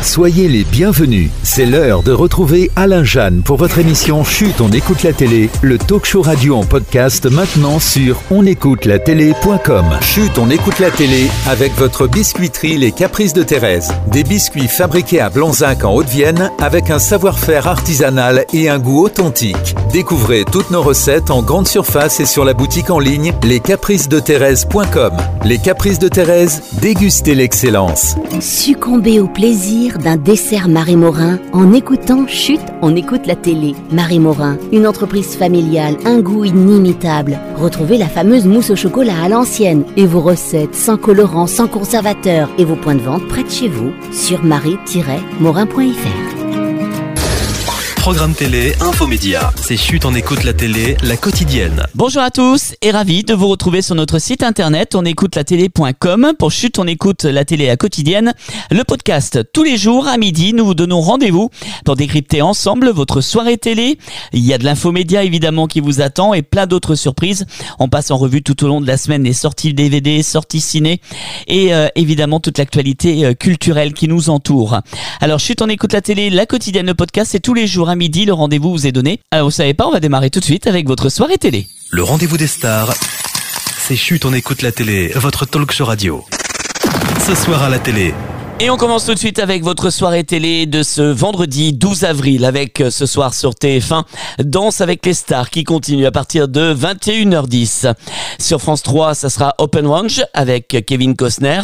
Soyez les bienvenus. C'est l'heure de retrouver Alain Jeanne pour votre émission Chut, on écoute la télé, le talk show radio en podcast maintenant sur onécoutelatélé.com. Chut, on écoute la télé avec votre biscuiterie Les Caprices de Thérèse. Des biscuits fabriqués à Blanzac en Haute-Vienne avec un savoir-faire artisanal et un goût authentique. Découvrez toutes nos recettes en grande surface et sur la boutique en ligne lescapricesdethérèse.com. Les Caprices de Thérèse, dégustez l'excellence. Succombez au plaisir d'un dessert Marie Morin en écoutant Chut, on écoute la télé. Marie Morin, une entreprise familiale, un goût inimitable. Retrouvez la fameuse mousse au chocolat à l'ancienne et vos recettes sans colorant, sans conservateur et vos points de vente près de chez vous sur marie-morin.fr. Programme télé, infomédia. C'est Chut, on écoute la télé, la quotidienne. Bonjour à tous et ravi de vous retrouver sur notre site internet onécoutelatélé.com pour Chut, on écoute la télé la quotidienne. Le podcast tous les jours à midi, nous vous donnons rendez-vous pour décrypter ensemble votre soirée télé. Il y a de l'infomédia évidemment qui vous attend et plein d'autres surprises. On passe en revue tout au long de la semaine les sorties DVD, sorties ciné et évidemment toute l'actualité culturelle qui nous entoure. Alors Chut, on écoute la télé, la quotidienne, le podcast, c'est tous les jours à midi, le rendez-vous vous est donné. Alors vous savez pas, on va démarrer tout de suite avec votre soirée télé. Le rendez-vous des stars, c'est Chut, on écoute la télé, votre talk show radio. Ce soir à la télé. Et on commence tout de suite avec votre soirée télé de ce vendredi 12 avril avec ce soir sur TF1 Danse avec les stars qui continue à partir de 21h10. Sur France 3, ça sera Open Range avec Kevin Costner.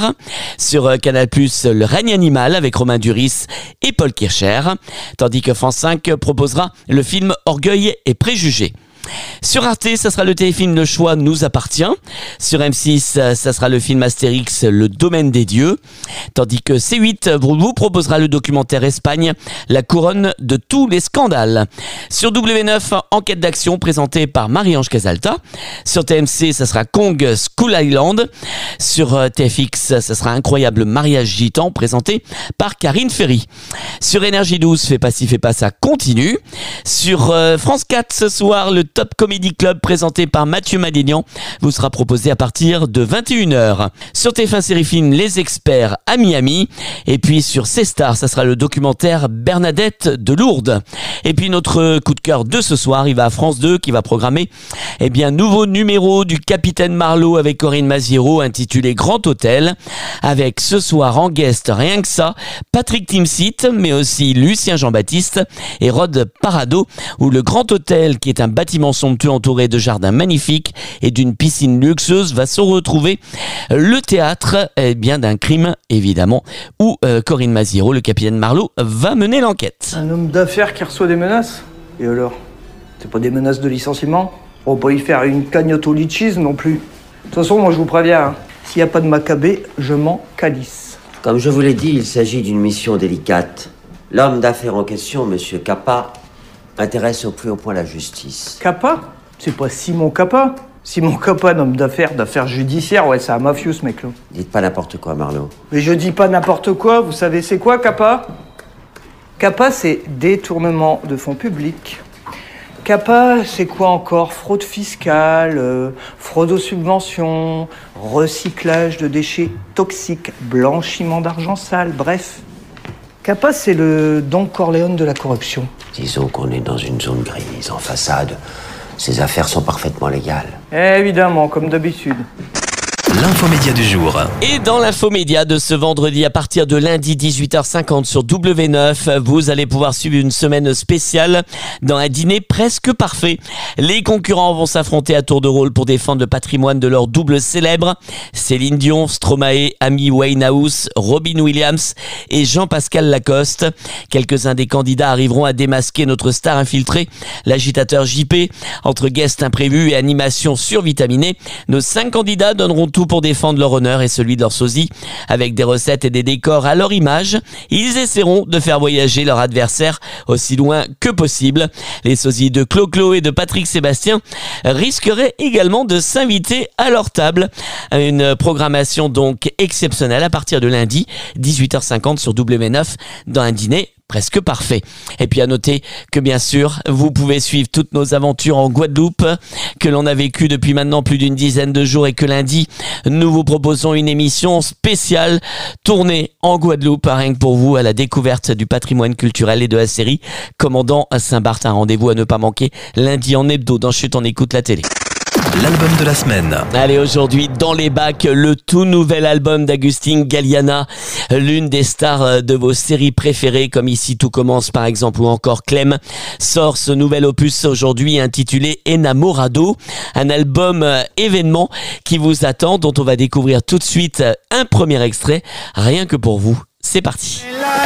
Sur Canal+, Le règne animal avec Romain Duris et Paul Kircher. Tandis que France 5 proposera le film Orgueil et préjugés. Sur Arte, ça sera le téléfilm Le choix nous appartient. Sur M6, ça sera le film Astérix, Le domaine des dieux. Tandis que C8 vous proposera le documentaire Espagne, La couronne de tous les scandales. Sur W9, enquête d'action présentée par Marie-Ange Casalta. Sur TMC, ça sera Kong Skull Island. Sur TFX, ça sera Incroyable mariage gitan présenté par Karine Ferry. Sur Énergie 12, Fais pas ci, fais pas ça, continue. Sur France 4, ce soir, le Top Comedy Club présenté par Mathieu Madénian vous sera proposé à partir de 21h. Sur TF1 Série Film, Les Experts à Miami. Et puis sur C-Star, ça sera le documentaire Bernadette de Lourdes. Et puis notre coup de cœur de ce soir, il va à France 2 qui va programmer nouveau numéro du Capitaine Marlowe avec Corinne Maziero intitulé Grand Hôtel. Avec ce soir en guest, rien que ça, Patrick Timsit, mais aussi Lucien Jean-Baptiste et Rod Parado, où le Grand Hôtel, qui est un bâtiment somptueux entouré de jardins magnifiques et d'une piscine luxueuse, va se retrouver le théâtre d'un crime évidemment où Corinne Maziero, le capitaine Marlowe, va mener l'enquête. Un homme d'affaires qui reçoit des menaces? Et alors? C'est pas des menaces de licenciement? On va pas y faire une cagnotte au litchis non plus. De toute façon, moi je vous préviens, s'il n'y a pas de Maccabée, je m'en calisse. Comme je vous l'ai dit, il s'agit d'une mission délicate. L'homme d'affaires en question, Monsieur Capa, intéresse au plus haut point la justice. Capa? C'est pas Simon Capa? Simon Capa, un homme d'affaires judiciaires, ouais, c'est un mafieux ce mec-là. Dites pas n'importe quoi, Marlowe. Mais je dis pas n'importe quoi, vous savez c'est quoi Capa? Capa, c'est détournement de fonds publics. Capa, c'est quoi encore? Fraude fiscale, fraude aux subventions, recyclage de déchets toxiques, blanchiment d'argent sale, bref. Capa, c'est le Don Corleone de la corruption. Disons qu'on est dans une zone grise. En façade, ces affaires sont parfaitement légales. Évidemment, comme d'habitude. L'infomédia du jour. Et dans l'infomédia de ce vendredi à partir de lundi 18h50 sur W9, vous allez pouvoir suivre une semaine spéciale dans un dîner presque parfait. Les concurrents vont s'affronter à tour de rôle pour défendre le patrimoine de leur double célèbre. Céline Dion, Stromae, Amy Winehouse, Robin Williams et Jean-Pascal Lacoste. Quelques-uns des candidats arriveront à démasquer notre star infiltrée, l'agitateur JP. Entre guests imprévus et animations survitaminées, nos 5 candidats donneront tout pour défendre leur honneur et celui de leur sosie. Avec des recettes et des décors à leur image, ils essaieront de faire voyager leur adversaire aussi loin que possible. Les sosies de Clo-Clo et de Patrick Sébastien risqueraient également de s'inviter à leur table. Une programmation donc exceptionnelle à partir de lundi 18h50 sur W9 dans un dîner presque parfait. Et puis à noter que bien sûr, vous pouvez suivre toutes nos aventures en Guadeloupe, que l'on a vécu depuis maintenant plus d'une dizaine de jours et que lundi, nous vous proposons une émission spéciale tournée en Guadeloupe, rien que pour vous, à la découverte du patrimoine culturel et de la série Commandant Saint-Barth. Un rendez-vous à ne pas manquer lundi en hebdo dans Chut, on écoute la télé. L'album de la semaine. Allez, aujourd'hui, dans les bacs, le tout nouvel album d'Agustin Galliana, l'une des stars de vos séries préférées, comme Ici tout commence par exemple, ou encore Clem, sort ce nouvel opus aujourd'hui intitulé Enamorado, un album événement qui vous attend, dont on va découvrir tout de suite un premier extrait, rien que pour vous. C'est parti.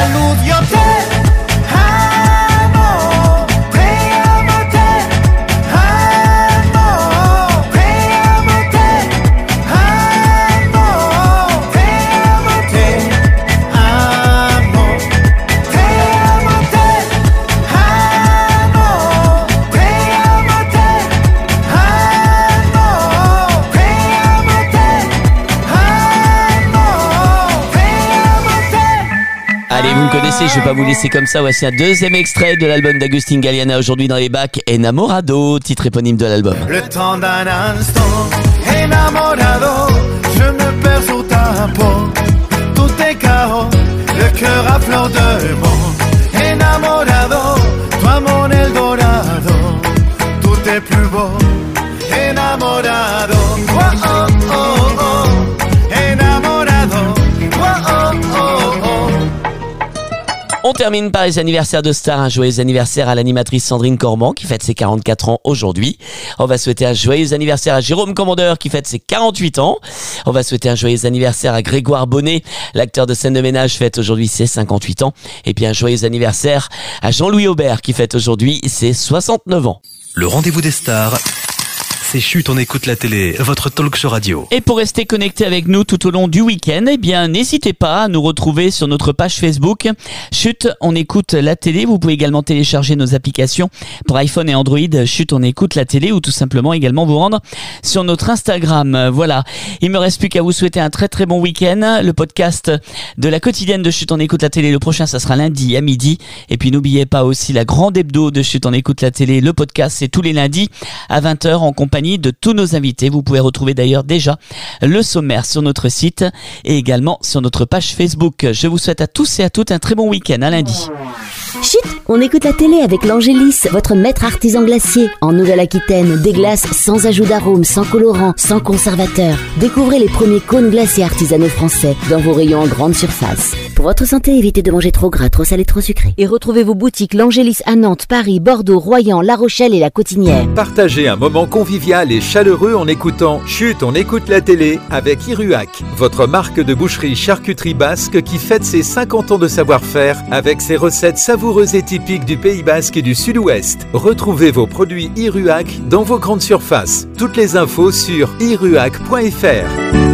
Allez, vous me connaissez, je vais pas vous laisser comme ça. Voici un deuxième extrait de l'album d'Agustin Galliana aujourd'hui dans les bacs. Enamorado, titre éponyme de l'album. Le temps d'un instant, enamorado, je me perds sous ta peau. Tout est chaos, le cœur à fleur de peau. Enamorado, toi mon Eldorado, tout est plus beau. Enamorado, oh oh oh oh, enamorado, oh oh oh oh. On termine par les anniversaires de stars. Un joyeux anniversaire à l'animatrice Sandrine Cormand qui fête ses 44 ans aujourd'hui. On va souhaiter un joyeux anniversaire à Jérôme Commandeur qui fête ses 48 ans. On va souhaiter un joyeux anniversaire à Grégoire Bonnet, l'acteur de scène de ménage, fête aujourd'hui ses 58 ans. Et puis un joyeux anniversaire à Jean-Louis Aubert qui fête aujourd'hui ses 69 ans. Le rendez-vous des stars. C'est Chut, on écoute la télé, votre talk show radio. Et pour rester connecté avec nous tout au long du week-end, eh bien, n'hésitez pas à nous retrouver sur notre page Facebook. Chut, on écoute la télé. Vous pouvez également télécharger nos applications pour iPhone et Android. Chut, on écoute la télé, ou tout simplement également vous rendre sur notre Instagram. Voilà. Il me reste plus qu'à vous souhaiter un très très bon week-end. Le podcast de la quotidienne de Chut, on écoute la télé. Le prochain, ça sera lundi à midi. Et puis n'oubliez pas aussi la grande hebdo de Chut, on écoute la télé. Le podcast, c'est tous les lundis à 20h en compagnie de tous nos invités. Vous pouvez retrouver d'ailleurs déjà le sommaire sur notre site et également sur notre page Facebook. Je vous souhaite à tous et à toutes un très bon week-end. À lundi. Chut, on écoute la télé avec l'Angélis, votre maître artisan glacier. En Nouvelle-Aquitaine, des glaces sans ajout d'arôme, sans colorant, sans conservateur. Découvrez les premiers cônes glacés artisanaux français dans vos rayons en grande surface. Pour votre santé, évitez de manger trop gras, trop salé, trop sucré. Et retrouvez vos boutiques l'Angélis à Nantes, Paris, Bordeaux, Royan, La Rochelle et La Cotinière. Partagez un moment convivial et chaleureux en écoutant Chut, on écoute la télé avec Iruac, votre marque de boucherie charcuterie basque qui fête ses 50 ans de savoir-faire avec ses recettes savoureuses et typiques du Pays Basque et du Sud-Ouest. Retrouvez vos produits Iruac dans vos grandes surfaces. Toutes les infos sur iruac.fr.